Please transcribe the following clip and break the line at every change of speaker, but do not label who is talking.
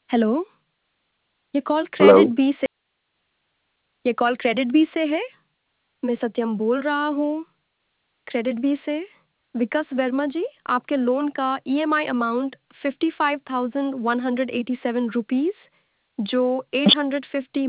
Hello. ये call
hello.
Credit B से ये कॉल क्रेडिट बी से है। मैं सत्यम बोल रहा हूँ क्रेडिट बी से। विकास वर्मा जी, आपके लोन का ईएमआई अमाउंट 55,187 रुपीज़ जो 850